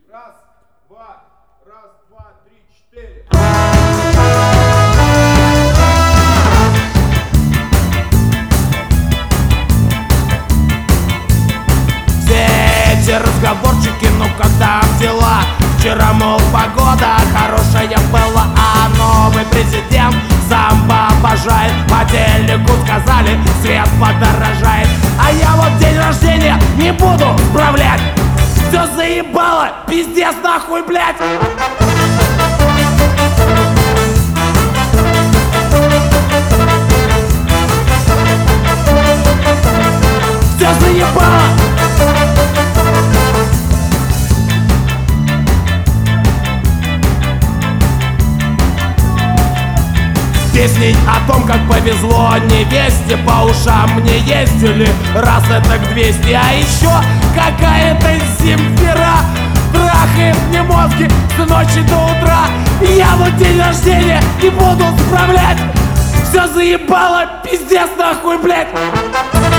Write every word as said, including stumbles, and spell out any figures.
Раз, два, раз, два, три, четыре. Все эти разговорчики, ну когда дела? Вчера, мол, погода хорошая была, а новый президент самбо обожает. По телеку сказали, свет подорожает, а я вот день рождения не буду справлять. Все заебало, пиздец нахуй, блядь. Все заебало. Песни о том, как повезло невесте, по ушам мне ездили раз это к двести. А еще какая-то Земфира трахает мне мозги с ночи до утра. И я вот день рождения не буду справлять. Все заебало, пиздец нахуй, блядь.